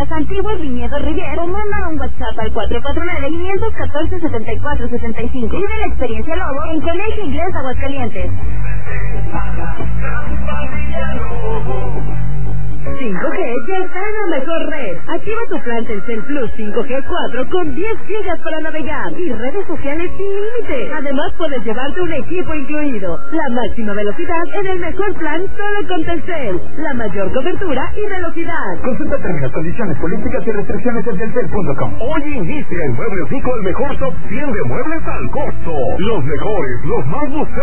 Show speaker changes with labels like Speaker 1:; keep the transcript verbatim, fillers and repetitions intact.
Speaker 1: Avenida Antiguo Viñedo Rivier o manda un WhatsApp al cuatro cuatro nueve, cinco uno cuatro, siete cuatro siete cinco. Vive la experiencia Lobo en Colegio Inglés Aguascalientes.
Speaker 2: cinco G ya está en la mejor red. Activa tu plan Telcel Plus cinco G cuatro con diez gigas para navegar y redes sociales sin límite. Además puedes llevarte un equipo incluido. La máxima velocidad en el mejor plan solo con Telcel. La mayor cobertura y velocidad.
Speaker 3: Consulta términos, condiciones, políticas y restricciones en telcel punto com.
Speaker 4: Hoy inicia en Muebles Rico el mejor top cien de muebles al costo. Los mejores, los más buscados.